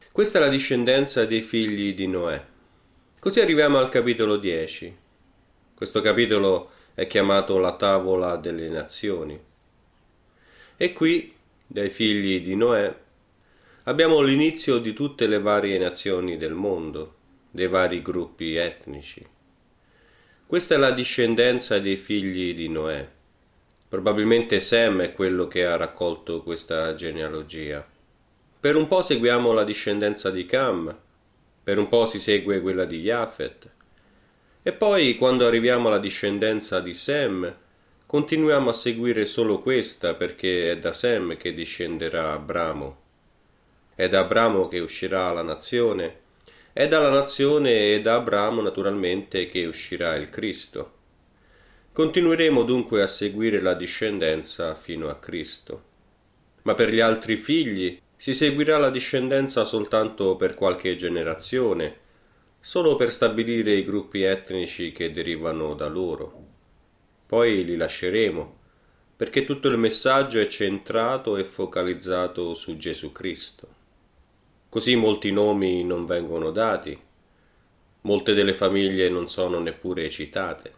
Questa è la discendenza dei figli di Noè. Così arriviamo al capitolo 10. Questo capitolo è chiamato la tavola delle nazioni. E qui, dai figli di Noè, abbiamo l'inizio di tutte le varie nazioni del mondo, dei vari gruppi etnici. Questa è la discendenza dei figli di Noè. Probabilmente Sem è quello che ha raccolto questa genealogia. Per un po' seguiamo la discendenza di Cam, per un po' si segue quella di Jafet, e poi, quando arriviamo alla discendenza di Sem, continuiamo a seguire solo questa perché è da Sem che discenderà Abramo. È da Abramo che uscirà la nazione, è dalla nazione e da Abramo naturalmente che uscirà il Cristo. Continueremo dunque a seguire la discendenza fino a Cristo. Ma per gli altri figli si seguirà la discendenza soltanto per qualche generazione, solo per stabilire i gruppi etnici che derivano da loro. Poi li lasceremo, perché tutto il messaggio è centrato e focalizzato su Gesù Cristo. Così molti nomi non vengono dati, molte delle famiglie non sono neppure citate.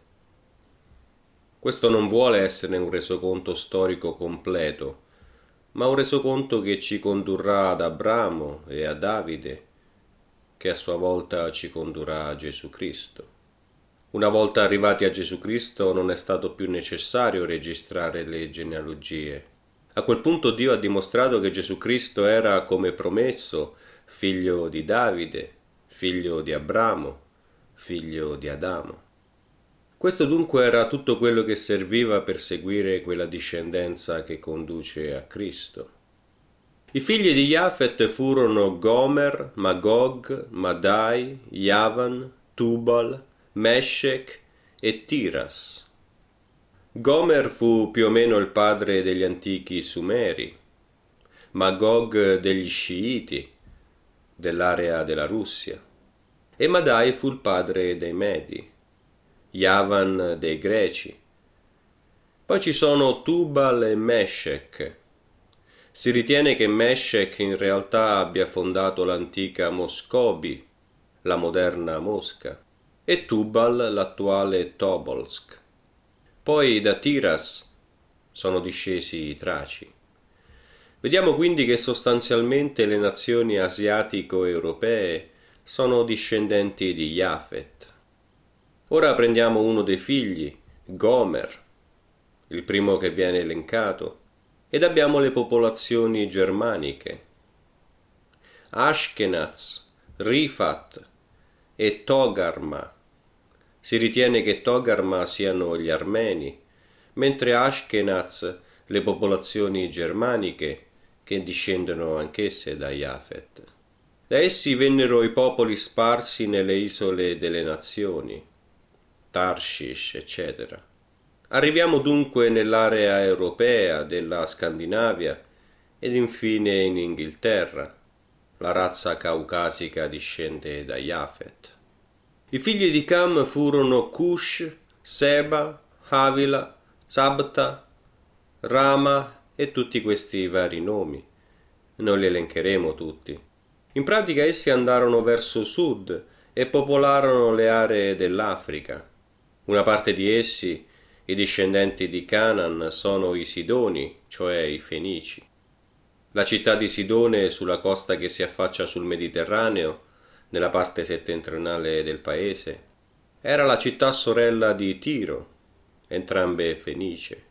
Questo non vuole essere un resoconto storico completo, ma un resoconto che ci condurrà ad Abramo e a Davide, che a sua volta ci condurrà a Gesù Cristo. Una volta arrivati a Gesù Cristo non è stato più necessario registrare le genealogie. A quel punto Dio ha dimostrato che Gesù Cristo era, come promesso, figlio di Davide, figlio di Abramo, figlio di Adamo. Questo dunque era tutto quello che serviva per seguire quella discendenza che conduce a Cristo. I figli di Jafet furono Gomer, Magog, Madai, Javan, Tubal, Meshech e Tiras. Gomer fu più o meno il padre degli antichi Sumeri, Magog degli Sciiti, dell'area della Russia, e Madai fu il padre dei Medi, Javan dei Greci. Poi ci sono Tubal e Meshech. Si ritiene che Meshech in realtà abbia fondato l'antica Moscobi, la moderna Mosca, e Tubal l'attuale Tobolsk. Poi da Tiras sono discesi i Traci. Vediamo quindi che sostanzialmente le nazioni asiatico-europee sono discendenti di Jafet. Ora prendiamo uno dei figli, Gomer, il primo che viene elencato, ed abbiamo le popolazioni germaniche. Ashkenaz, Rifat e Togarma. Si ritiene che Togarma siano gli armeni, mentre Ashkenaz le popolazioni germaniche che discendono anch'esse da Jafet. Da essi vennero i popoli sparsi nelle isole delle nazioni, Tarshish, eccetera. Arriviamo dunque nell'area europea della Scandinavia ed infine in Inghilterra. La razza caucasica discende da Jafet. I figli di Cam furono Cush, Seba, Havila, Sabta, Rama e tutti questi vari nomi. Non li elencheremo tutti. In pratica essi andarono verso sud e popolarono le aree dell'Africa. Una parte di essi, i discendenti di Canaan, sono i Sidoni, cioè i Fenici. La città di Sidone, sulla costa che si affaccia sul Mediterraneo, nella parte settentrionale del paese, era la città sorella di Tiro, entrambe fenicie.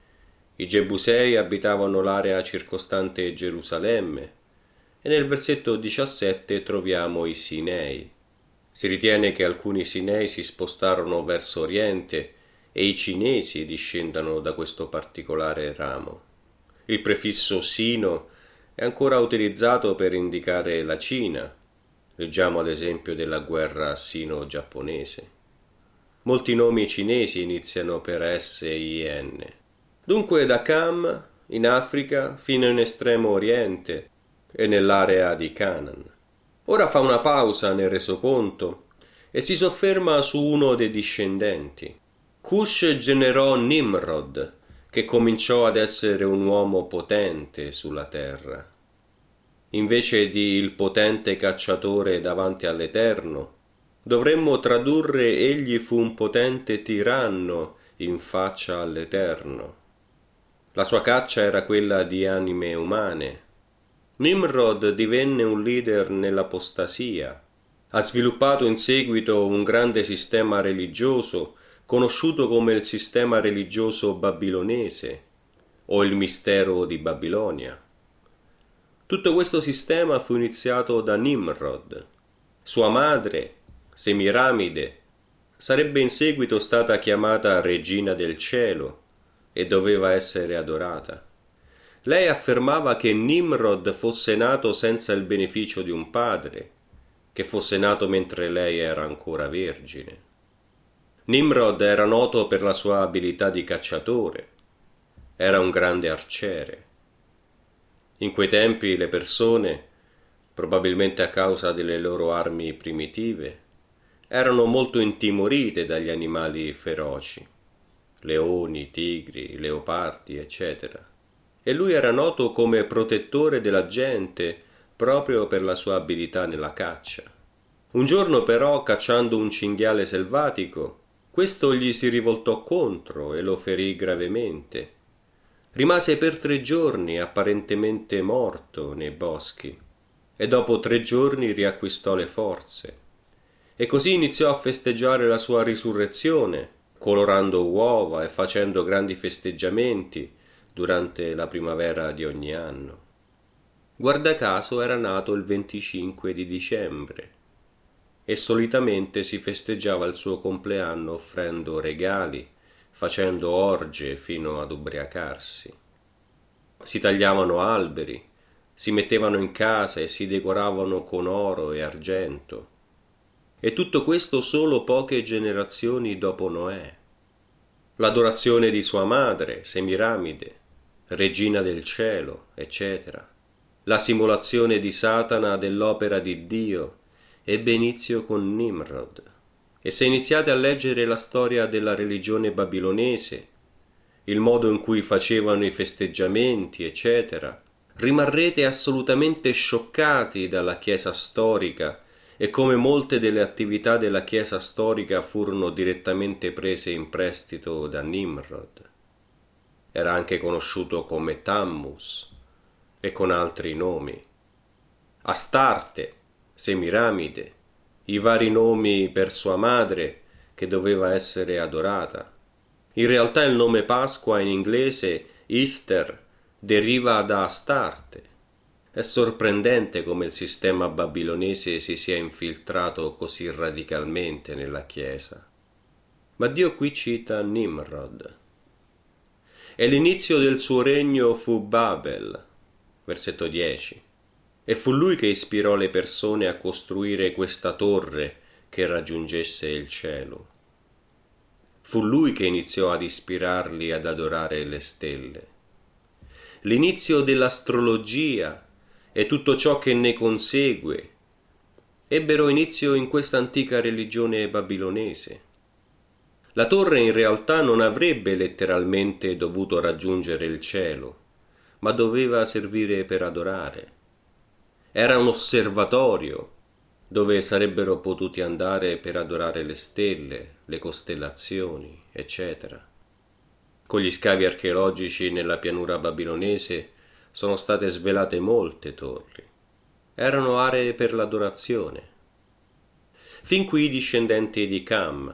I Gebusei abitavano l'area circostante Gerusalemme e nel versetto 17 troviamo i Sinei. Si ritiene che alcuni Sinei si spostarono verso oriente e i cinesi discendano da questo particolare ramo. Il prefisso sino è ancora utilizzato per indicare la Cina. Leggiamo ad esempio della guerra sino-giapponese. Molti nomi cinesi iniziano per S-I-N. Dunque da Cam, in Africa, fino in estremo oriente e nell'area di Canaan. Ora fa una pausa nel resoconto e si sofferma su uno dei discendenti. Cush generò Nimrod, che cominciò ad essere un uomo potente sulla terra. invece di il potente cacciatore davanti all'Eterno, dovremmo tradurre egli fu un potente tiranno in faccia all'Eterno. La sua caccia era quella di anime umane. Nimrod divenne un leader nell'apostasia. Ha sviluppato in seguito un grande sistema religioso, conosciuto come il sistema religioso babilonese o il mistero di Babilonia. Tutto questo sistema fu iniziato da Nimrod. Sua madre, Semiramide, sarebbe in seguito stata chiamata Regina del Cielo e doveva essere adorata. Lei affermava che Nimrod fosse nato senza il beneficio di un padre, che fosse nato mentre lei era ancora vergine. Nimrod era noto per la sua abilità di cacciatore, era un grande arciere. In quei tempi le persone, probabilmente a causa delle loro armi primitive, erano molto intimorite dagli animali feroci, leoni, tigri, leopardi, eccetera. E lui era noto come protettore della gente proprio per la sua abilità nella caccia. Un giorno però, cacciando un cinghiale selvatico, questo gli si rivoltò contro e lo ferì gravemente. Rimase per 3 giorni apparentemente morto nei boschi e dopo 3 giorni riacquistò le forze. E così iniziò a festeggiare la sua risurrezione, colorando uova e facendo grandi festeggiamenti durante la primavera di ogni anno. Guarda caso era nato il 25 di dicembre e solitamente si festeggiava il suo compleanno offrendo regali, facendo orge fino ad ubriacarsi. Si tagliavano alberi, si mettevano in casa e si decoravano con oro e argento. E tutto questo solo poche generazioni dopo Noè. L'adorazione di sua madre, Semiramide, regina del cielo, eccetera. La simulazione di Satana dell'opera di Dio ebbe inizio con Nimrod. E se iniziate a leggere la storia della religione babilonese, il modo in cui facevano i festeggiamenti, eccetera, rimarrete assolutamente scioccati dalla Chiesa storica e come molte delle attività della Chiesa storica furono direttamente prese in prestito da Nimrod. Era anche conosciuto come Tammuz e con altri nomi. Astarte, Semiramide, i vari nomi per sua madre che doveva essere adorata. In realtà il nome Pasqua in inglese, Easter, deriva da Astarte. È sorprendente come il sistema babilonese si sia infiltrato così radicalmente nella Chiesa. Ma Dio qui cita Nimrod. E l'inizio del suo regno fu Babel, versetto 10. E fu lui che ispirò le persone a costruire questa torre che raggiungesse il cielo. Fu lui che iniziò ad ispirarli ad adorare le stelle. L'inizio dell'astrologia e tutto ciò che ne consegue ebbero inizio in questa antica religione babilonese. La torre in realtà non avrebbe letteralmente dovuto raggiungere il cielo, ma doveva servire per adorare. Era un osservatorio dove sarebbero potuti andare per adorare le stelle, le costellazioni, eccetera. Con gli scavi archeologici nella pianura babilonese sono state svelate molte torri. Erano aree per l'adorazione. Fin qui i discendenti di Cam.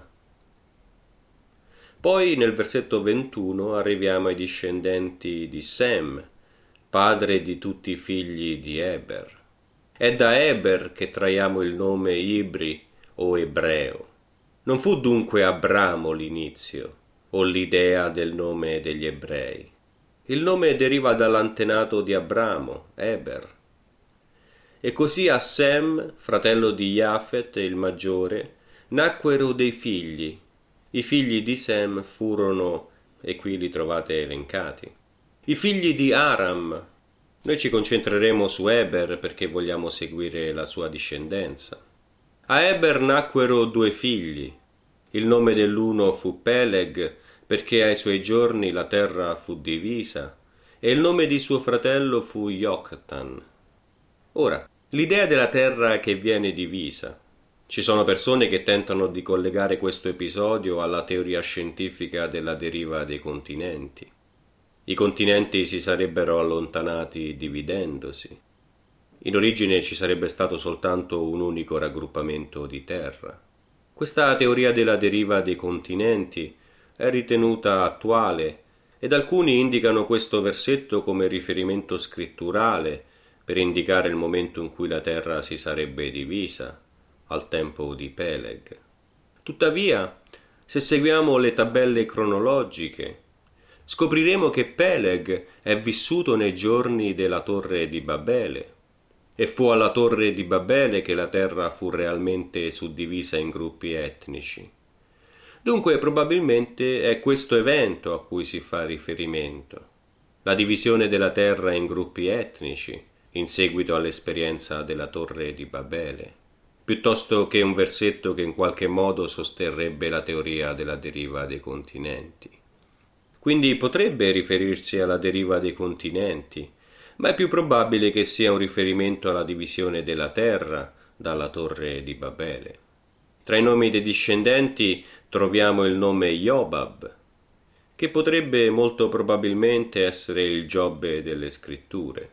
Poi nel versetto 21 arriviamo ai discendenti di Sem, padre di tutti i figli di Eber. È da Eber che traiamo il nome Ibri o ebreo. Non fu dunque Abramo l'inizio o l'idea del nome degli ebrei. Il nome deriva dall'antenato di Abramo, Eber. E così a Sem, fratello di Jafet, il maggiore, nacquero dei figli. I figli di Sem furono, e qui li trovate elencati, i figli di Aram. Noi ci concentreremo su Eber perché vogliamo seguire la sua discendenza. A Eber nacquero 2 figli. Il nome dell'uno fu Peleg, perché ai suoi giorni la terra fu divisa, e il nome di suo fratello fu Joktan. Ora, l'idea della Terra che viene divisa. Ci sono persone che tentano di collegare questo episodio alla teoria scientifica della deriva dei continenti. I continenti si sarebbero allontanati dividendosi. In origine ci sarebbe stato soltanto un unico raggruppamento di terra. Questa teoria della deriva dei continenti è ritenuta attuale ed alcuni indicano questo versetto come riferimento scritturale per indicare il momento in cui la terra si sarebbe divisa, al tempo di Peleg. Tuttavia, se seguiamo le tabelle cronologiche, scopriremo che Peleg è vissuto nei giorni della Torre di Babele, e fu alla Torre di Babele che la terra fu realmente suddivisa in gruppi etnici. Dunque probabilmente è questo evento a cui si fa riferimento, la divisione della terra in gruppi etnici in seguito all'esperienza della Torre di Babele, piuttosto che un versetto che in qualche modo sosterrebbe la teoria della deriva dei continenti. Quindi potrebbe riferirsi alla deriva dei continenti, ma è più probabile che sia un riferimento alla divisione della terra dalla Torre di Babele. Tra i nomi dei discendenti troviamo il nome Jobab, che potrebbe molto probabilmente essere il Giobbe delle scritture.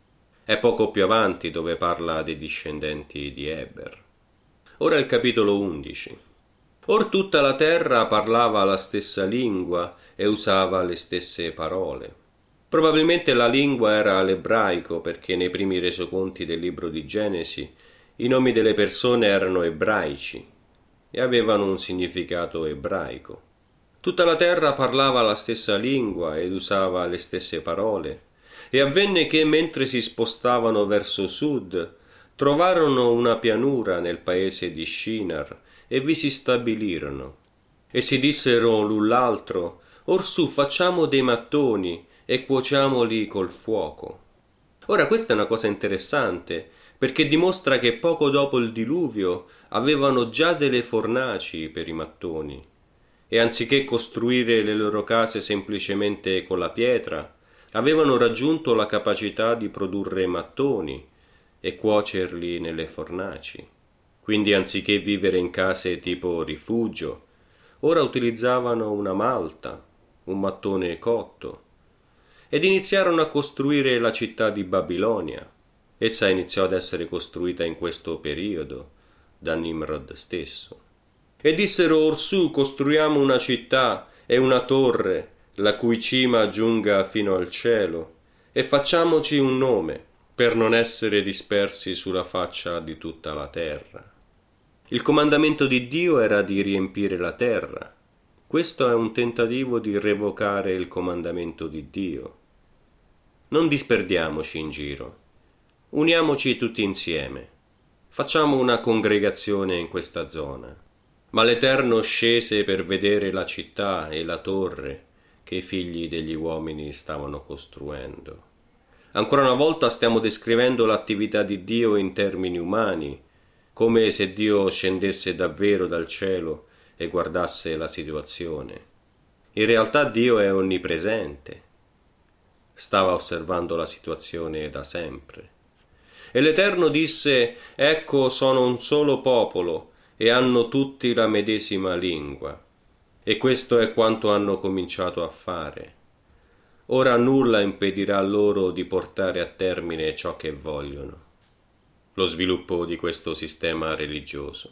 È poco più avanti dove parla dei discendenti di Eber. Ora il capitolo 11. Or tutta la terra parlava la stessa lingua e usava le stesse parole. Probabilmente la lingua era l'ebraico, perché nei primi resoconti del libro di Genesi i nomi delle persone erano ebraici e avevano un significato ebraico. Tutta la terra parlava la stessa lingua ed usava le stesse parole, e avvenne che mentre si spostavano verso sud, trovarono una pianura nel paese di Shinar e vi si stabilirono. E si dissero l'un l'altro: Orsù, facciamo dei mattoni e cuociamoli col fuoco. Ora questa è una cosa interessante, perché dimostra che poco dopo il diluvio avevano già delle fornaci per i mattoni, e anziché costruire le loro case semplicemente con la pietra, avevano raggiunto la capacità di produrre mattoni e cuocerli nelle fornaci. Quindi anziché vivere in case tipo rifugio, ora utilizzavano una malta, un mattone cotto, ed iniziarono a costruire la città di Babilonia. Essa iniziò ad essere costruita in questo periodo da Nimrod stesso. E dissero: Orsù, costruiamo una città e una torre, la cui cima giunga fino al cielo, e facciamoci un nome, per non essere dispersi sulla faccia di tutta la terra. Il comandamento di Dio era di riempire la terra. Questo è un tentativo di revocare il comandamento di Dio. Non disperdiamoci in giro. Uniamoci tutti insieme. Facciamo una congregazione in questa zona. Ma l'Eterno scese per vedere la città e la torre che i figli degli uomini stavano costruendo. Ancora una volta stiamo descrivendo l'attività di Dio in termini umani, come se Dio scendesse davvero dal cielo e guardasse la situazione. In realtà Dio è onnipresente. Stava osservando la situazione da sempre. E l'Eterno disse: Ecco, sono un solo popolo e hanno tutti la medesima lingua. E questo è quanto hanno cominciato a fare. Ora nulla impedirà loro di portare a termine ciò che vogliono. Lo sviluppo di questo sistema religioso.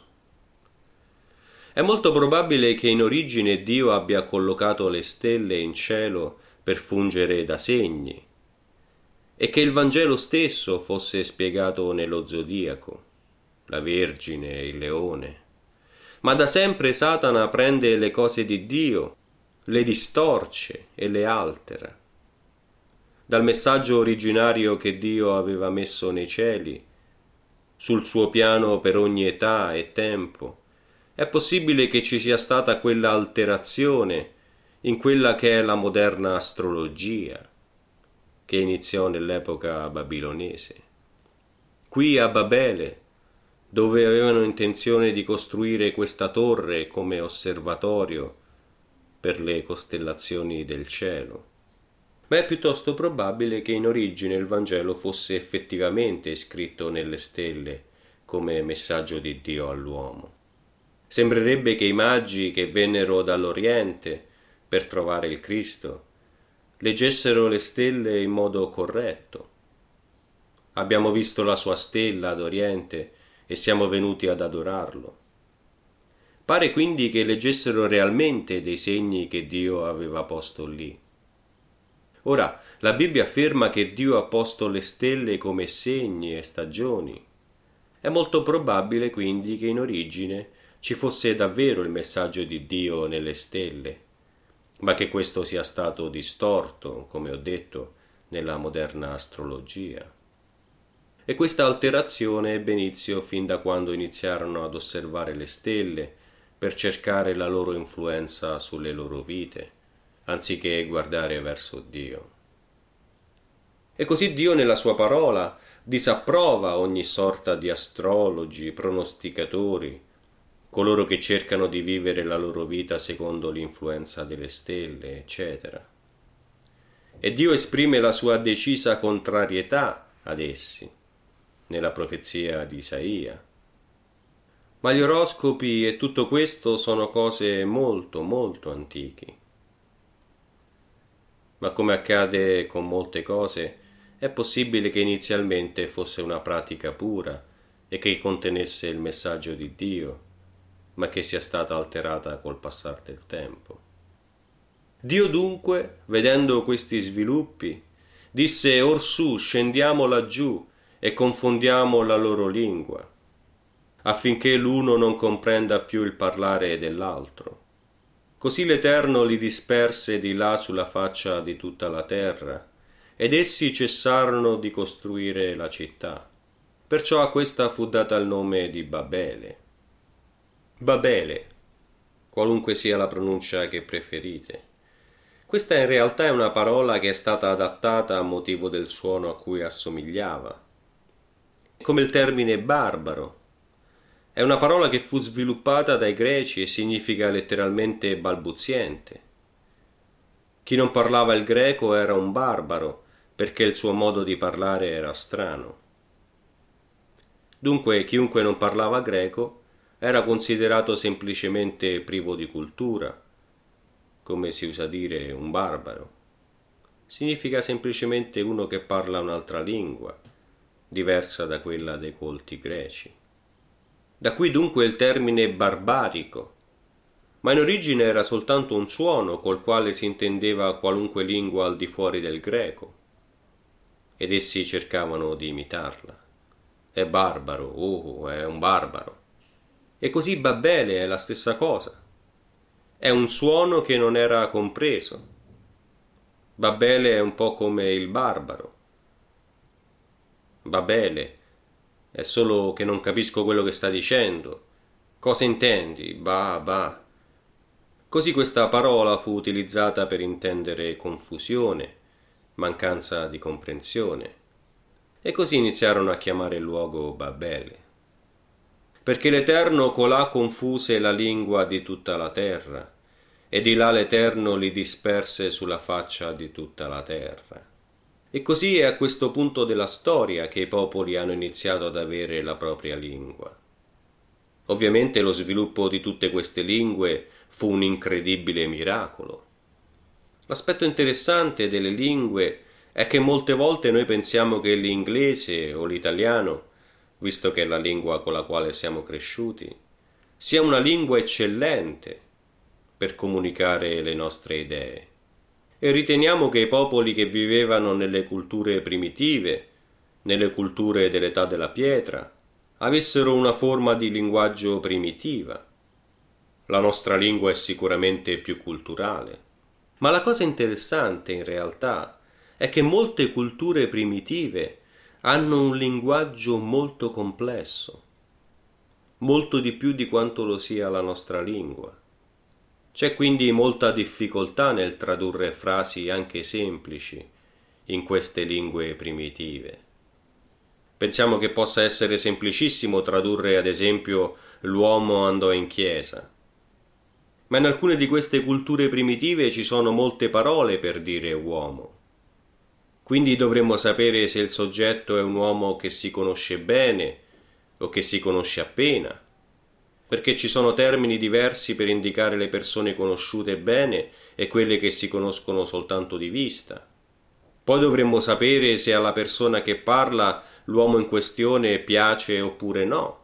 È molto probabile che in origine Dio abbia collocato le stelle in cielo per fungere da segni, e che il Vangelo stesso fosse spiegato nello zodiaco, la Vergine e il leone. Ma da sempre Satana prende le cose di Dio, le distorce e le altera. Dal messaggio originario che Dio aveva messo nei cieli, sul suo piano per ogni età e tempo, è possibile che ci sia stata quella alterazione in quella che è la moderna astrologia, che iniziò nell'epoca babilonese. Qui a Babele, dove avevano intenzione di costruire questa torre come osservatorio per le costellazioni del cielo. ma è piuttosto probabile che in origine il Vangelo fosse effettivamente scritto nelle stelle come messaggio di Dio all'uomo. Sembrerebbe che i magi che vennero dall'Oriente per trovare il Cristo leggessero le stelle in modo corretto. Abbiamo visto la sua stella ad Oriente e siamo venuti ad adorarlo. Pare quindi che leggessero realmente dei segni che Dio aveva posto lì. Ora, la Bibbia afferma che Dio ha posto le stelle come segni e stagioni. È molto probabile quindi che in origine ci fosse davvero il messaggio di Dio nelle stelle, ma che questo sia stato distorto, come ho detto, nella moderna astrologia. E questa alterazione ebbe inizio fin da quando iniziarono ad osservare le stelle per cercare la loro influenza sulle loro vite, anziché guardare verso Dio. E così Dio nella sua parola disapprova ogni sorta di astrologi, pronosticatori, coloro che cercano di vivere la loro vita secondo l'influenza delle stelle, eccetera. E Dio esprime la sua decisa contrarietà ad essi, nella profezia di Isaia. Ma gli oroscopi e tutto questo sono cose molto, molto antiche. Ma come accade con molte cose, è possibile che inizialmente fosse una pratica pura e che contenesse il messaggio di Dio, ma che sia stata alterata col passare del tempo. Dio dunque, vedendo questi sviluppi, disse: Orsù, scendiamo laggiù e confondiamo la loro lingua, affinché l'uno non comprenda più il parlare dell'altro. Così l'Eterno li disperse di là sulla faccia di tutta la terra, ed essi cessarono di costruire la città. Perciò a questa fu data il nome di Babele. Babele, qualunque sia la pronuncia che preferite. Questa in realtà è una parola che è stata adattata a motivo del suono a cui assomigliava. Come il termine barbaro. È una parola che fu sviluppata dai greci e significa letteralmente balbuziente. Chi non parlava il greco era un barbaro, perché il suo modo di parlare era strano. Dunque, chiunque non parlava greco era considerato semplicemente privo di cultura, come si usa dire un barbaro. Significa semplicemente uno che parla un'altra lingua, diversa da quella dei colti greci. Da qui dunque il termine barbarico, ma in origine era soltanto un suono col quale si intendeva qualunque lingua al di fuori del greco, ed essi cercavano di imitarla. È barbaro, oh, è un barbaro. E così Babele è la stessa cosa. È un suono che non era compreso. Babele è un po' come il barbaro. Babele è solo che non capisco quello che sta dicendo. Cosa intendi? Bah. Così questa parola fu utilizzata per intendere confusione, mancanza di comprensione. E così iniziarono a chiamare il luogo Babele. Perché l'Eterno colà confuse la lingua di tutta la terra, e di là l'Eterno li disperse sulla faccia di tutta la terra. E così è a questo punto della storia che i popoli hanno iniziato ad avere la propria lingua. Ovviamente lo sviluppo di tutte queste lingue fu un incredibile miracolo. L'aspetto interessante delle lingue è che molte volte noi pensiamo che l'inglese o l'italiano, visto che è la lingua con la quale siamo cresciuti, sia una lingua eccellente per comunicare le nostre idee. E riteniamo che i popoli che vivevano nelle culture primitive, nelle culture dell'età della pietra, avessero una forma di linguaggio primitiva. La nostra lingua è sicuramente più culturale. Ma la cosa interessante in realtà è che molte culture primitive hanno un linguaggio molto complesso, molto di più di quanto lo sia la nostra lingua. C'è quindi molta difficoltà nel tradurre frasi anche semplici in queste lingue primitive. Pensiamo che possa essere semplicissimo tradurre ad esempio l'uomo andò in chiesa, ma in alcune di queste culture primitive ci sono molte parole per dire uomo. Quindi dovremmo sapere se il soggetto è un uomo che si conosce bene o che si conosce appena, perché ci sono termini diversi per indicare le persone conosciute bene e quelle che si conoscono soltanto di vista. Poi dovremmo sapere se alla persona che parla l'uomo in questione piace oppure no.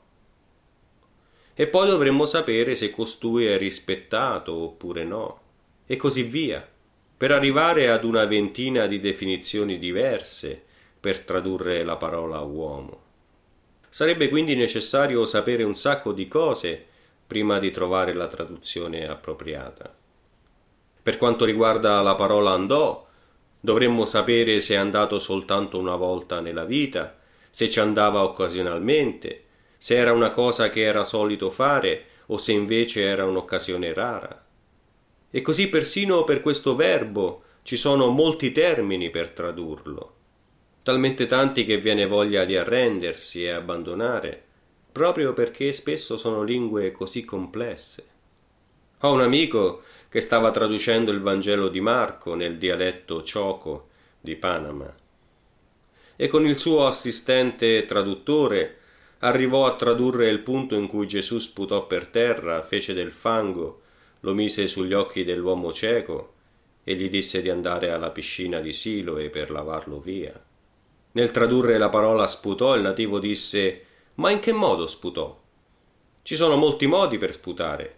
E poi dovremmo sapere se costui è rispettato oppure no. E così via, per arrivare ad una ventina di definizioni diverse per tradurre la parola uomo. Sarebbe quindi necessario sapere un sacco di cose prima di trovare la traduzione appropriata. Per quanto riguarda la parola andò, dovremmo sapere se è andato soltanto una volta nella vita, se ci andava occasionalmente, se era una cosa che era solito fare o se invece era un'occasione rara. E così persino per questo verbo ci sono molti termini per tradurlo, talmente tanti che viene voglia di arrendersi e abbandonare, proprio perché spesso sono lingue così complesse. Ho un amico che stava traducendo il Vangelo di Marco nel dialetto Choco di Panama e con il suo assistente traduttore arrivò a tradurre il punto in cui Gesù sputò per terra, fece del fango, lo mise sugli occhi dell'uomo cieco e gli disse di andare alla piscina di Siloe per lavarlo via. Nel tradurre la parola sputò, il nativo disse: «Ma in che modo sputò? Ci sono molti modi per sputare.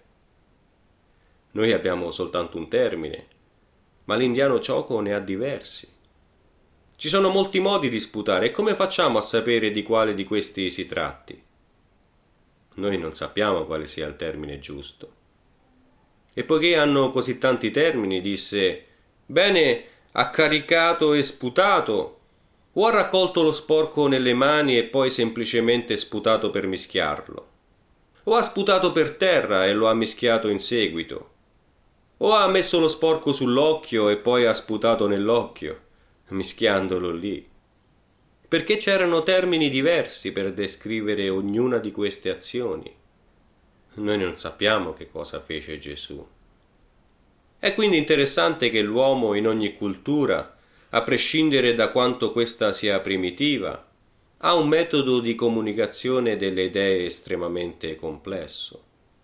Noi abbiamo soltanto un termine, ma l'indiano Choco ne ha diversi. Ci sono molti modi di sputare e come facciamo a sapere di quale di questi si tratti? Noi non sappiamo quale sia il termine giusto». E poiché hanno così tanti termini, disse: «Bene, ha caricato e sputato, o ha raccolto lo sporco nelle mani e poi semplicemente sputato per mischiarlo, o ha sputato per terra e lo ha mischiato in seguito, o ha messo lo sporco sull'occhio e poi ha sputato nell'occhio, mischiandolo lì». Perché c'erano termini diversi per descrivere ognuna di queste azioni. Noi non sappiamo che cosa fece Gesù. È quindi interessante che l'uomo in ogni cultura, a prescindere da quanto questa sia primitiva, ha un metodo di comunicazione delle idee estremamente complesso.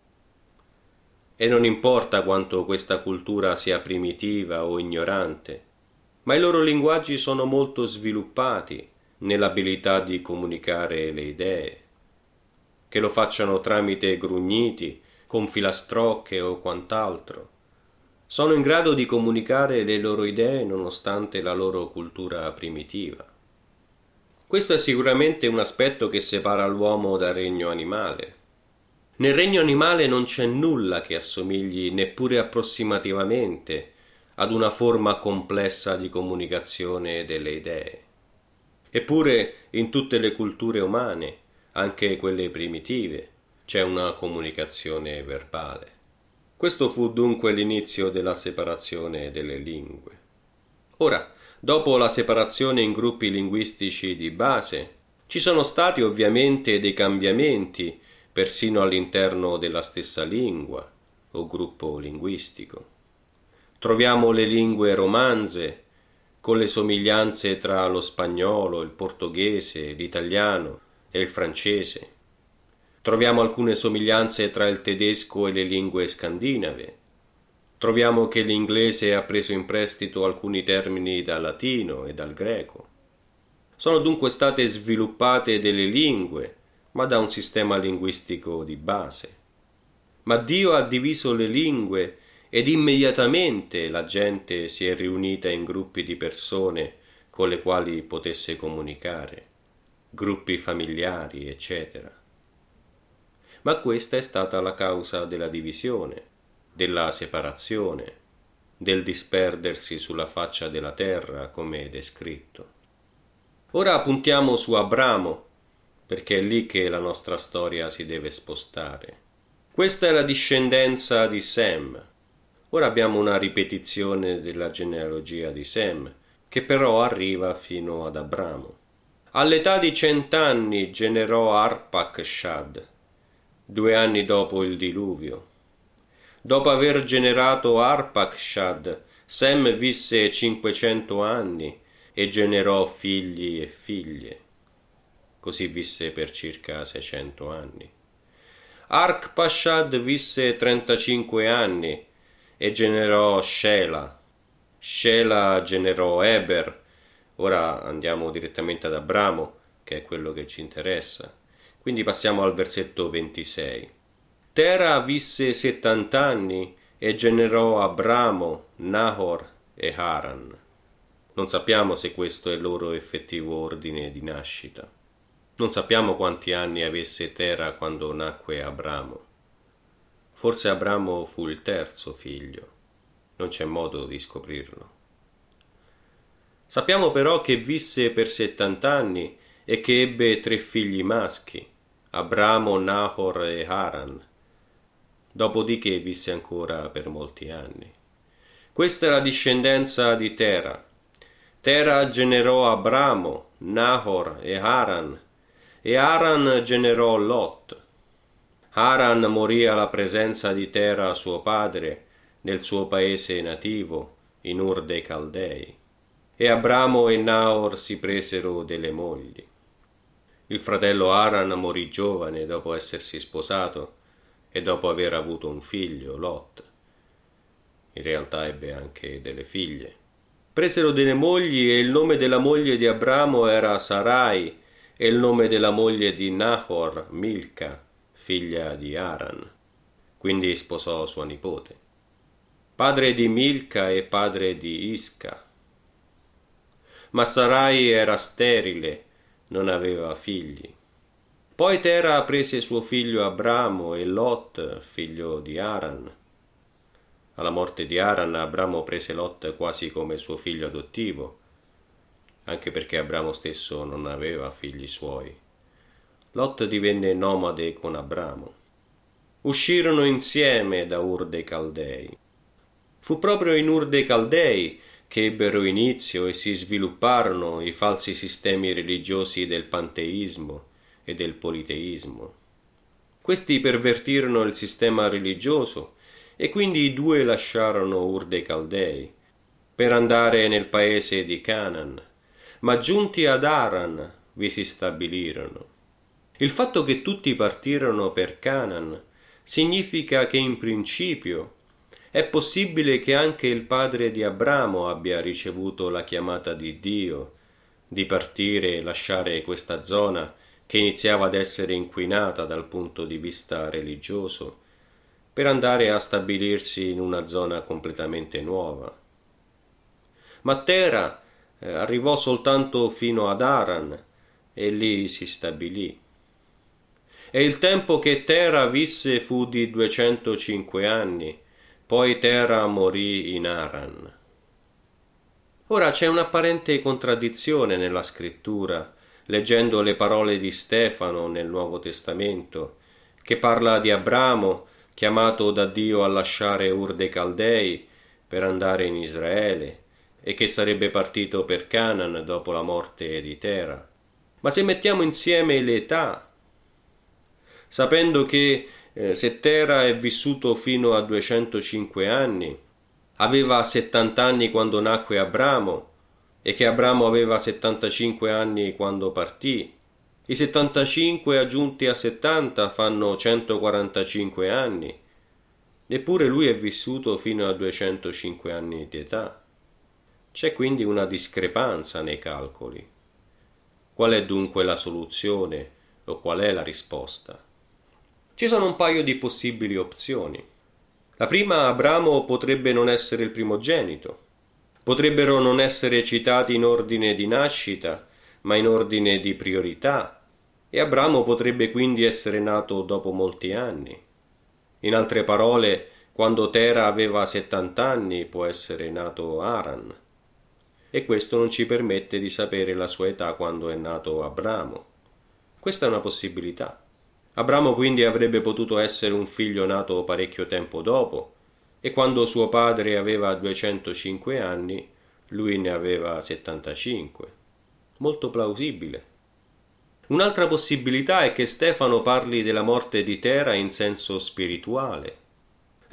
E non importa quanto questa cultura sia primitiva o ignorante, ma i loro linguaggi sono molto sviluppati nell'abilità di comunicare le idee, che lo facciano tramite grugniti, con filastrocche o quant'altro. Sono in grado di comunicare le loro idee nonostante la loro cultura primitiva. Questo è sicuramente un aspetto che separa l'uomo dal regno animale. Nel regno animale non c'è nulla che assomigli neppure approssimativamente ad una forma complessa di comunicazione delle idee. Eppure in tutte le culture umane, anche quelle primitive, c'è una comunicazione verbale. Questo fu dunque l'inizio della separazione delle lingue. Ora, dopo la separazione in gruppi linguistici di base, ci sono stati ovviamente dei cambiamenti persino all'interno della stessa lingua o gruppo linguistico. Troviamo le lingue romanze, con le somiglianze tra lo spagnolo, il portoghese, l'italiano e il francese. Troviamo alcune somiglianze tra il tedesco e le lingue scandinave. Troviamo che l'inglese ha preso in prestito alcuni termini dal latino e dal greco. Sono dunque state sviluppate delle lingue, ma da un sistema linguistico di base. Ma Dio ha diviso le lingue ed immediatamente la gente si è riunita in gruppi di persone con le quali potesse comunicare, gruppi familiari, eccetera. Ma questa è stata la causa della divisione, della separazione, del disperdersi sulla faccia della terra, come è descritto. Ora puntiamo su Abramo, perché è lì che la nostra storia si deve spostare. Questa è la discendenza di Sem. Ora abbiamo una ripetizione della genealogia di Sem, che però arriva fino ad Abramo. All'età di 100 anni generò Arpacshad, 2 anni dopo il diluvio. Dopo aver generato Arpacshad, Sem visse 500 anni e generò figli e figlie. Così visse per circa 600 anni. Arpachshad visse 35 anni e generò Shela. Shela generò Eber. Ora andiamo direttamente ad Abramo, che è quello che ci interessa. Quindi passiamo al versetto 26. Tera visse 70 anni e generò Abramo, Nahor e Haran. Non sappiamo se questo è il loro effettivo ordine di nascita. Non sappiamo quanti anni avesse Tera quando nacque Abramo. Forse Abramo fu il terzo figlio. Non c'è modo di scoprirlo. Sappiamo però che visse per 70 anni e che ebbe 3 figli maschi, Abramo, Nahor e Haran. Dopodiché visse ancora per molti anni. Questa è la discendenza di Tera. Tera generò Abramo, Nahor e Haran generò Lot. Haran morì alla presenza di Tera suo padre nel suo paese nativo, in Ur dei Caldei, e Abramo e Nahor si presero delle mogli. Il fratello Haran morì giovane dopo essersi sposato e dopo aver avuto un figlio, Lot. In realtà ebbe anche delle figlie. Presero delle mogli e il nome della moglie di Abramo era Sarai e il nome della moglie di Nahor Milca, figlia di Haran. Quindi sposò sua nipote. Padre di Milca e padre di Isca. Ma Sarai era sterile, non aveva figli. Poi Tera prese suo figlio Abramo e Lot, figlio di Haran. Alla morte di Haran, Abramo prese Lot quasi come suo figlio adottivo, anche perché Abramo stesso non aveva figli suoi. Lot divenne nomade con Abramo. Uscirono insieme da Ur dei Caldei. Fu proprio in Ur dei Caldei che ebbero inizio e si svilupparono i falsi sistemi religiosi del panteismo e del politeismo. Questi pervertirono il sistema religioso e quindi i due lasciarono Ur dei Caldei per andare nel paese di Canaan, ma giunti ad Haran vi si stabilirono. Il fatto che tutti partirono per Canaan significa che in principio è possibile che anche il padre di Abramo abbia ricevuto la chiamata di Dio di partire e lasciare questa zona che iniziava ad essere inquinata dal punto di vista religioso, per andare a stabilirsi in una zona completamente nuova. Ma Tera arrivò soltanto fino ad Haran e lì si stabilì. E il tempo che Tera visse fu di 205 anni, poi Tera morì in Haran. Ora c'è un'apparente contraddizione nella scrittura, leggendo le parole di Stefano nel Nuovo Testamento, che parla di Abramo, chiamato da Dio a lasciare Ur dei Caldei per andare in Israele, e che sarebbe partito per Canaan dopo la morte di Tera. Ma se mettiamo insieme le età, sapendo che se Tera è vissuto fino a 205 anni, aveva 70 anni quando nacque Abramo e che Abramo aveva 75 anni quando partì. I 75 aggiunti a 70 fanno 145 anni. Eppure lui è vissuto fino a 205 anni di età. C'è quindi una discrepanza nei calcoli. Qual è dunque la soluzione o qual è la risposta? Ci sono un paio di possibili opzioni. La prima, Abramo potrebbe non essere il primogenito. Potrebbero non essere citati in ordine di nascita, ma in ordine di priorità, e Abramo potrebbe quindi essere nato dopo molti anni. In altre parole, quando Tera aveva 70 anni può essere nato Haran. E questo non ci permette di sapere la sua età quando è nato Abramo. Questa è una possibilità. Abramo quindi avrebbe potuto essere un figlio nato parecchio tempo dopo, e quando suo padre aveva 205 anni, lui ne aveva 75. Molto plausibile. Un'altra possibilità è che Stefano parli della morte di Tera in senso spirituale,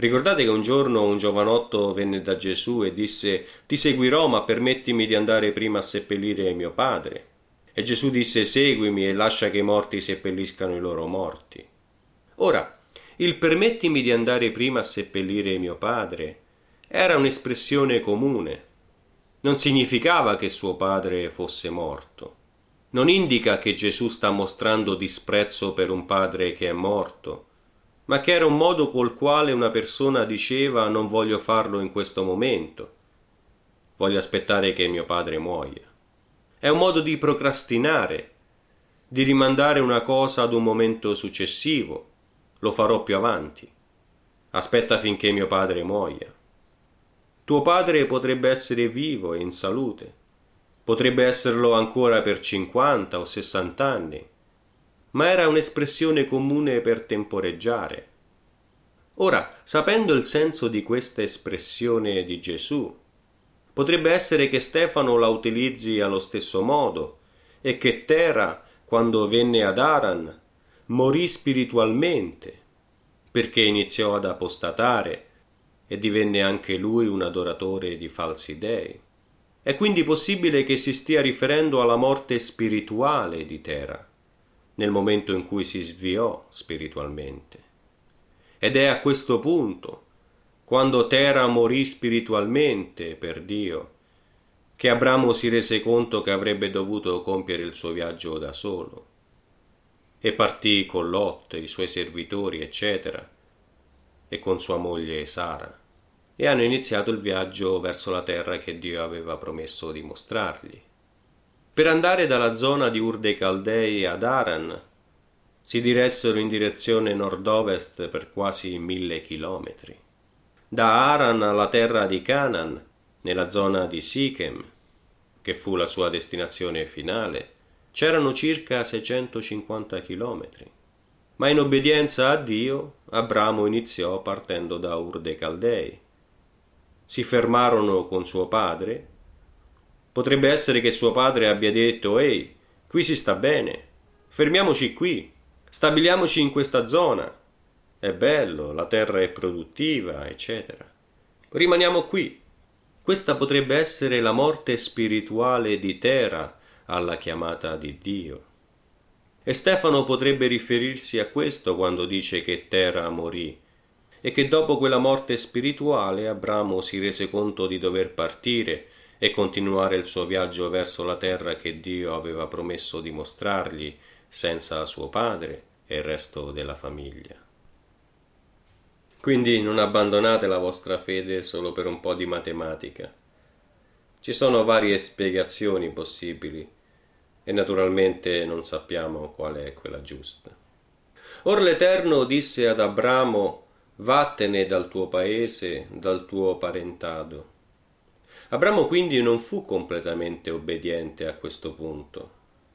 Ricordate che un giorno un giovanotto venne da Gesù e disse: «Ti seguirò, ma permettimi di andare prima a seppellire mio padre». E Gesù disse: «Seguimi e lascia che i morti seppelliscano i loro morti». Ora, il «permettimi di andare prima a seppellire mio padre» era un'espressione comune. Non significava che suo padre fosse morto. Non indica che Gesù sta mostrando disprezzo per un padre che è morto, ma che era un modo col quale una persona diceva: «Non voglio farlo in questo momento, voglio aspettare che mio padre muoia». È un modo di procrastinare, di rimandare una cosa ad un momento successivo. Lo farò più avanti. Aspetta finché mio padre muoia. Tuo padre potrebbe essere vivo e in salute, potrebbe esserlo ancora per 50 o 60 anni, ma era un'espressione comune per temporeggiare. Ora, sapendo il senso di questa espressione di Gesù, potrebbe essere che Stefano la utilizzi allo stesso modo e che Tera, quando venne ad Aran, morì spiritualmente perché iniziò ad apostatare e divenne anche lui un adoratore di falsi dei. È quindi possibile che si stia riferendo alla morte spirituale di Tera, nel momento in cui si sviò spiritualmente. Ed è a questo punto, quando Tera morì spiritualmente per Dio, che Abramo si rese conto che avrebbe dovuto compiere il suo viaggio da solo. E partì con Lot, i suoi servitori, eccetera, e con sua moglie Sara, e hanno iniziato il viaggio verso la terra che Dio aveva promesso di mostrargli. Per andare dalla zona di Ur dei Caldei ad Aran, si diressero in direzione nord-ovest per quasi 1000 chilometri. Da Aran alla terra di Canaan, nella zona di Sichem, che fu la sua destinazione finale, c'erano circa 650 chilometri. Ma in obbedienza a Dio, Abramo iniziò partendo da Ur dei Caldei. Si fermarono con suo padre. Potrebbe essere che suo padre abbia detto: «Ehi, qui si sta bene, fermiamoci qui, stabiliamoci in questa zona. È bello, la terra è produttiva, eccetera. Rimaniamo qui». Questa potrebbe essere la morte spirituale di Tera alla chiamata di Dio. E Stefano potrebbe riferirsi a questo quando dice che Tera morì e che dopo quella morte spirituale Abramo si rese conto di dover partire e continuare il suo viaggio verso la terra che Dio aveva promesso di mostrargli senza suo padre e il resto della famiglia. Quindi non abbandonate la vostra fede solo per un po' di matematica. Ci sono varie spiegazioni possibili e naturalmente non sappiamo qual è quella giusta. Or l'Eterno disse ad Abramo: «Vattene dal tuo paese, dal tuo parentado». Abramo quindi non fu completamente obbediente a questo punto.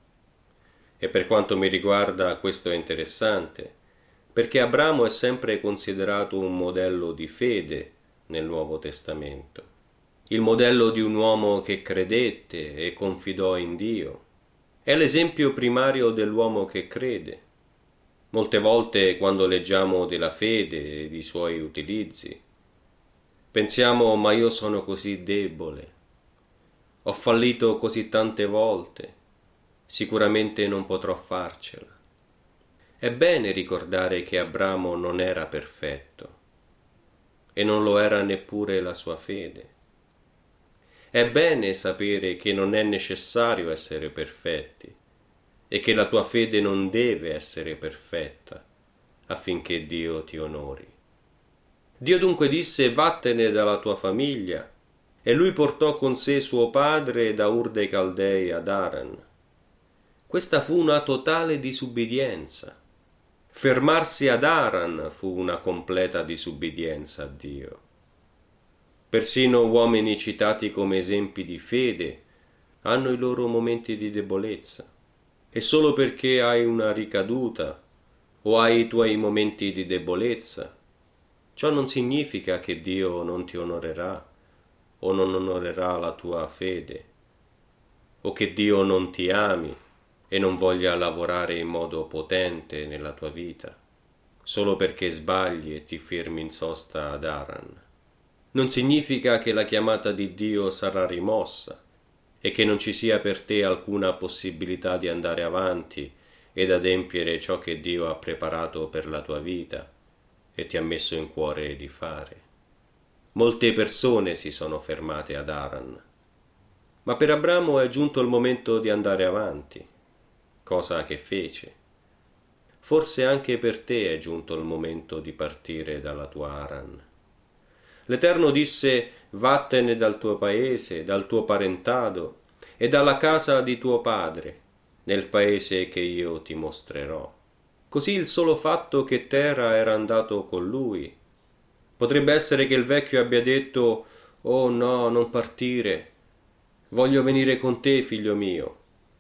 E per quanto mi riguarda questo è interessante, perché Abramo è sempre considerato un modello di fede nel Nuovo Testamento. Il modello di un uomo che credette e confidò in Dio. È l'esempio primario dell'uomo che crede. Molte volte quando leggiamo della fede e dei suoi utilizzi, pensiamo: «Ma io sono così debole, ho fallito così tante volte, sicuramente non potrò farcela». È bene ricordare che Abramo non era perfetto e non lo era neppure la sua fede. È bene sapere che non è necessario essere perfetti e che la tua fede non deve essere perfetta affinché Dio ti onori. Dio dunque disse: «Vattene dalla tua famiglia», e lui portò con sé suo padre da Ur dei Caldei ad Aran. Questa fu una totale disubbidienza. Fermarsi ad Aran fu una completa disubbidienza a Dio. Persino uomini citati come esempi di fede hanno i loro momenti di debolezza. E solo perché hai una ricaduta o hai i tuoi momenti di debolezza, ciò non significa che Dio non ti onorerà o non onorerà la tua fede, o che Dio non ti ami e non voglia lavorare in modo potente nella tua vita. solo perché sbagli e ti fermi in sosta ad Haran. Non significa che la chiamata di Dio sarà rimossa e che non ci sia per te alcuna possibilità di andare avanti ed adempiere ciò che Dio ha preparato per la tua vita e ti ha messo in cuore di fare. Molte persone si sono fermate ad Haran, ma per Abramo è giunto il momento di andare avanti, cosa che fece. Forse anche per te è giunto il momento di partire dalla tua Haran. L'Eterno disse: vattene dal tuo paese, dal tuo parentado e dalla casa di tuo padre, nel paese che io ti mostrerò. Così il solo fatto che Tera era andato con lui. Potrebbe essere che il vecchio abbia detto: oh no, non partire, voglio venire con te, figlio mio.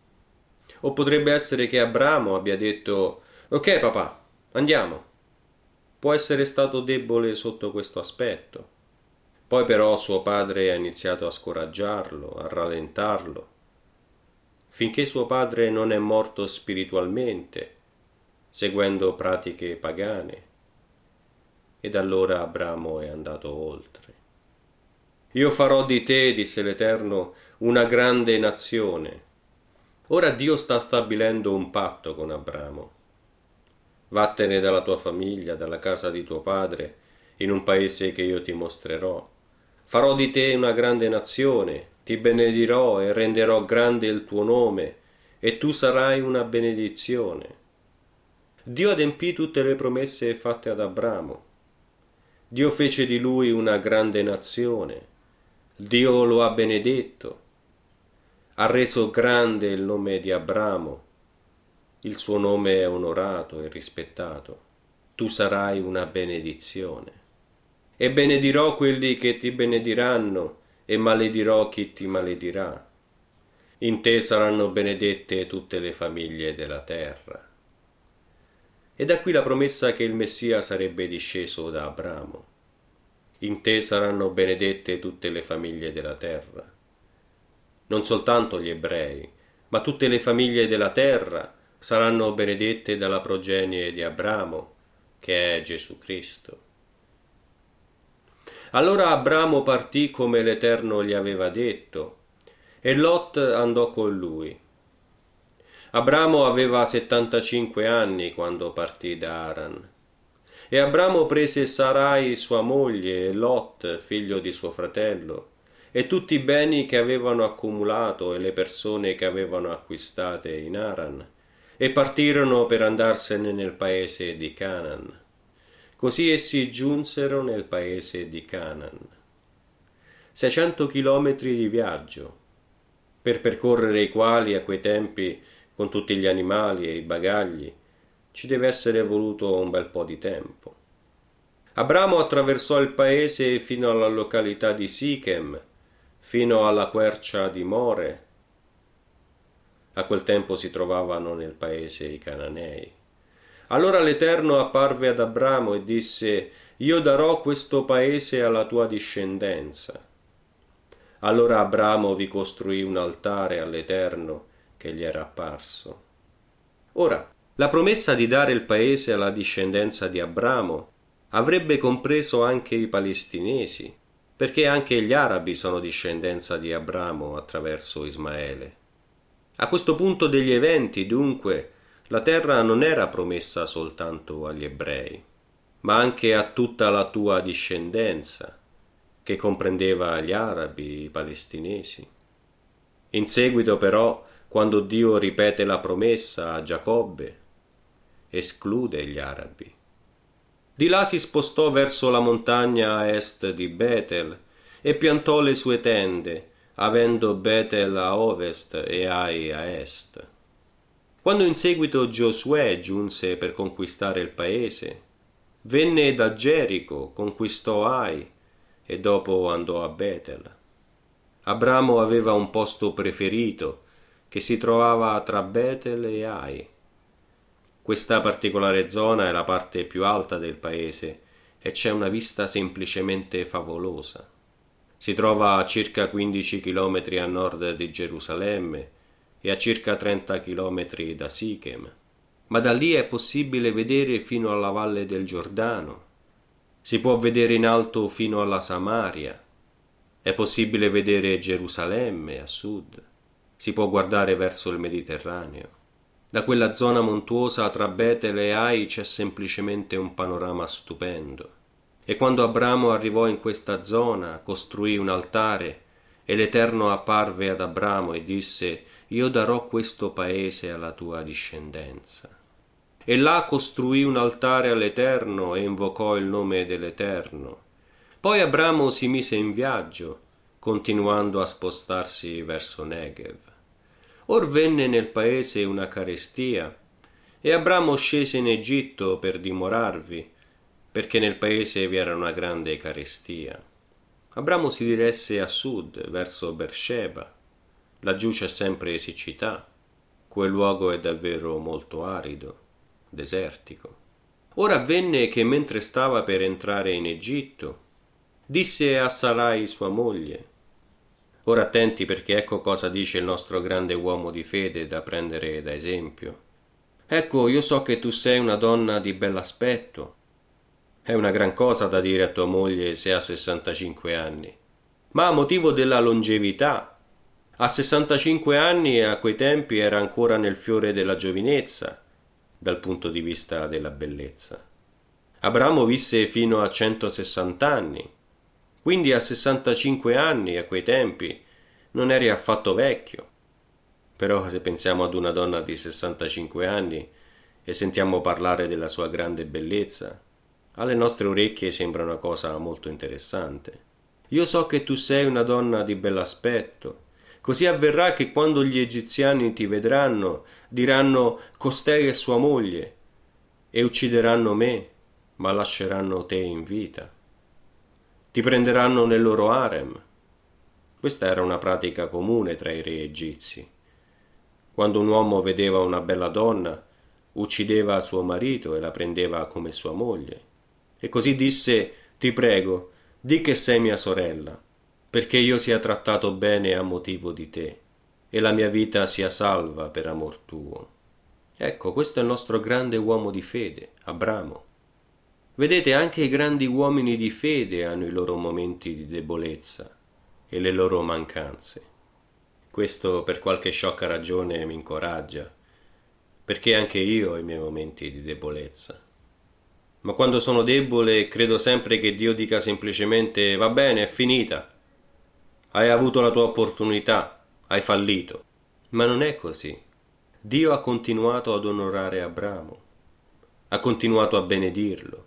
O potrebbe essere che Abramo abbia detto: ok papà, andiamo. Può essere stato debole sotto questo aspetto. Poi però suo padre ha iniziato a scoraggiarlo, a rallentarlo, finché suo padre non è morto spiritualmente, seguendo pratiche pagane. Ed allora Abramo è andato oltre. Io farò di te, disse l'Eterno, una grande nazione. Ora Dio sta stabilendo un patto con Abramo. Vattene dalla tua famiglia, dalla casa di tuo padre, in un paese che io ti mostrerò. Farò di te una grande nazione, ti benedirò e renderò grande il tuo nome, e tu sarai una benedizione. Dio adempì tutte le promesse fatte ad Abramo. Dio fece di lui una grande nazione. Dio lo ha benedetto. Ha reso grande il nome di Abramo. Il suo nome è onorato e rispettato. Tu sarai una benedizione. E benedirò quelli che ti benediranno, e maledirò chi ti maledirà. In te saranno benedette tutte le famiglie della terra. E da qui la promessa che il Messia sarebbe disceso da Abramo. In te saranno benedette tutte le famiglie della terra. Non soltanto gli ebrei, ma tutte le famiglie della terra saranno benedette dalla progenie di Abramo, che è Gesù Cristo. Allora Abramo partì come l'Eterno gli aveva detto, e Lot andò con lui. Abramo aveva 75 anni quando partì da Haran. E Abramo prese Sarai sua moglie e Lot, figlio di suo fratello, e tutti i beni che avevano accumulato e le persone che avevano acquistate in Haran, e partirono per andarsene nel paese di Canaan. Così essi giunsero nel paese di Canaan. 600 chilometri di viaggio, per percorrere i quali a quei tempi, con tutti gli animali e i bagagli, ci deve essere voluto un bel po' di tempo. Abramo attraversò il paese fino alla località di Sichem, fino alla quercia di More. A quel tempo si trovavano nel paese i Cananei. Allora l'Eterno apparve ad Abramo e disse: io darò questo paese alla tua discendenza. Allora Abramo vi costruì un altare all'Eterno che gli era apparso. Ora, la promessa di dare il paese alla discendenza di Abramo avrebbe compreso anche i palestinesi, perché anche gli arabi sono discendenza di Abramo attraverso Ismaele. A questo punto degli eventi, dunque, la terra non era promessa soltanto agli ebrei, ma anche a tutta la tua discendenza, che comprendeva gli arabi, i palestinesi. In seguito, però, quando Dio ripete la promessa a Giacobbe, esclude gli arabi. Di là si spostò verso la montagna a est di Betel e piantò le sue tende, avendo Betel a ovest e Ai a est. Quando in seguito Giosuè giunse per conquistare il paese, venne da Gerico, conquistò Ai e dopo andò a Betel. Abramo aveva un posto preferito che si trovava tra Betel e Ai. Questa particolare zona è la parte più alta del paese e c'è una vista semplicemente favolosa. Si trova a circa 15 chilometri a nord di Gerusalemme e a circa 30 chilometri da Sichem. ma da lì è possibile vedere fino alla valle del Giordano, si può vedere in alto fino alla Samaria, è possibile vedere Gerusalemme a sud, si può guardare verso il Mediterraneo. Da quella zona montuosa tra Betel e Ai c'è semplicemente un panorama stupendo. E quando Abramo arrivò in questa zona, costruì un altare e l'Eterno apparve ad Abramo e disse: Io darò questo paese alla tua discendenza. E là costruì un altare all'Eterno e invocò il nome dell'Eterno. Poi Abramo si mise in viaggio, continuando a spostarsi verso Negev. Or venne nel paese una carestia, e Abramo scese in Egitto per dimorarvi, perché nel paese vi era una grande carestia. Abramo si diresse a sud, verso Beersheba. Laggiù c'è sempre siccità, quel luogo è davvero molto arido, desertico. Ora avvenne che mentre stava per entrare in Egitto, disse a Sarai sua moglie. Ora attenti, perché ecco cosa dice il nostro grande uomo di fede da prendere da esempio. Ecco, io so che tu sei una donna di bell'aspetto. È una gran cosa da dire a tua moglie se ha 65 anni. Ma a motivo della longevità. A 65 anni a quei tempi era ancora nel fiore della giovinezza, dal punto di vista della bellezza. Abramo visse fino a 160 anni, quindi a 65 anni a quei tempi non eri affatto vecchio. Però se pensiamo ad una donna di 65 anni e sentiamo parlare della sua grande bellezza, alle nostre orecchie sembra una cosa molto interessante. Io so che tu sei una donna di bell'aspetto. Così avverrà che quando gli egiziani ti vedranno, diranno: costei è sua moglie, e uccideranno me, ma lasceranno te in vita. Ti prenderanno nel loro harem. Questa era una pratica comune tra i re egizi. Quando un uomo vedeva una bella donna, uccideva suo marito e la prendeva come sua moglie. E così disse: Ti prego, di che sei mia sorella, perché io sia trattato bene a motivo di te, e la mia vita sia salva per amor tuo. Ecco, questo è il nostro grande uomo di fede, Abramo. Vedete, anche i grandi uomini di fede hanno i loro momenti di debolezza e le loro mancanze. Questo per qualche sciocca ragione mi incoraggia, perché anche io ho i miei momenti di debolezza. Ma quando sono debole credo sempre che Dio dica semplicemente: va bene, è finita, hai avuto la tua opportunità, hai fallito. Ma non è così. Dio ha continuato ad onorare Abramo, ha continuato a benedirlo.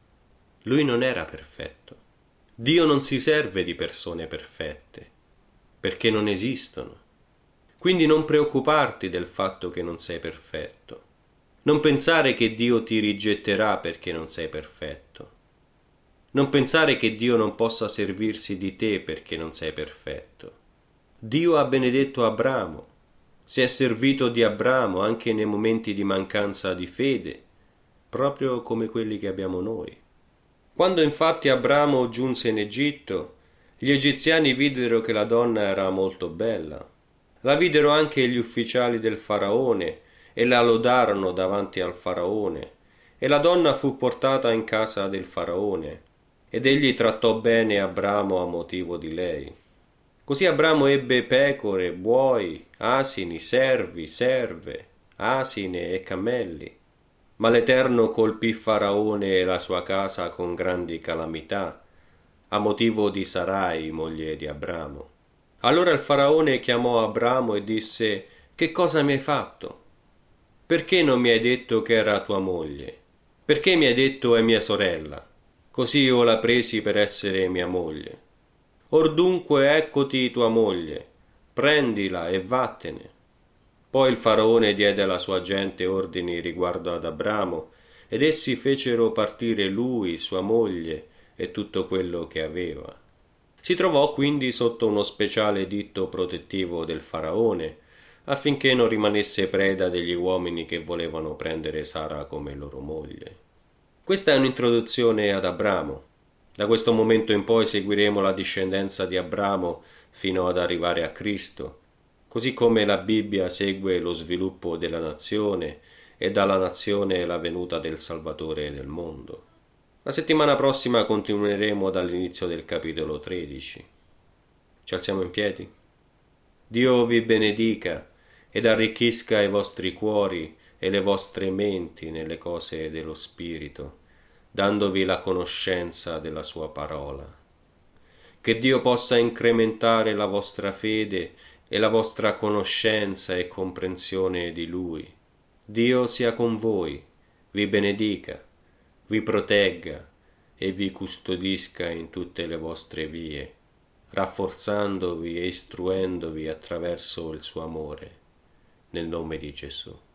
Lui non era perfetto. Dio non si serve di persone perfette, perché non esistono. Quindi non preoccuparti del fatto che non sei perfetto. Non pensare che Dio ti rigetterà perché non sei perfetto. Non pensare che Dio non possa servirsi di te perché non sei perfetto. Dio ha benedetto Abramo, si è servito di Abramo anche nei momenti di mancanza di fede, proprio come quelli che abbiamo noi. Quando infatti Abramo giunse in Egitto, gli egiziani videro che la donna era molto bella. La videro anche gli ufficiali del faraone e la lodarono davanti al faraone. E la donna fu portata in casa del faraone, ed egli trattò bene Abramo a motivo di lei. Così Abramo ebbe pecore, buoi, asini, servi, serve, asine e cammelli. Ma l'Eterno colpì Faraone e la sua casa con grandi calamità, a motivo di Sarai, moglie di Abramo. Allora il Faraone chiamò Abramo e disse: Che cosa mi hai fatto? Perché non mi hai detto che era tua moglie? Perché mi hai detto è mia sorella? Così io la presi per essere mia moglie. Or dunque eccoti tua moglie, prendila e vattene. Poi il Faraone diede alla sua gente ordini riguardo ad Abramo, ed essi fecero partire lui, sua moglie e tutto quello che aveva. Si trovò quindi sotto uno speciale editto protettivo del Faraone, affinché non rimanesse preda degli uomini che volevano prendere Sara come loro moglie. Questa è un'introduzione ad Abramo. Da questo momento in poi seguiremo la discendenza di Abramo fino ad arrivare a Cristo, così come la Bibbia segue lo sviluppo della nazione e dalla nazione la venuta del Salvatore del mondo. La settimana prossima continueremo dall'inizio del capitolo 13. Ci alziamo in piedi? Dio vi benedica ed arricchisca i vostri cuori e le vostre menti nelle cose dello Spirito, dandovi la conoscenza della sua parola. Che Dio possa incrementare la vostra fede e la vostra conoscenza e comprensione di Lui. Dio sia con voi, vi benedica, vi protegga e vi custodisca in tutte le vostre vie, rafforzandovi e istruendovi attraverso il suo amore, nel nome di Gesù.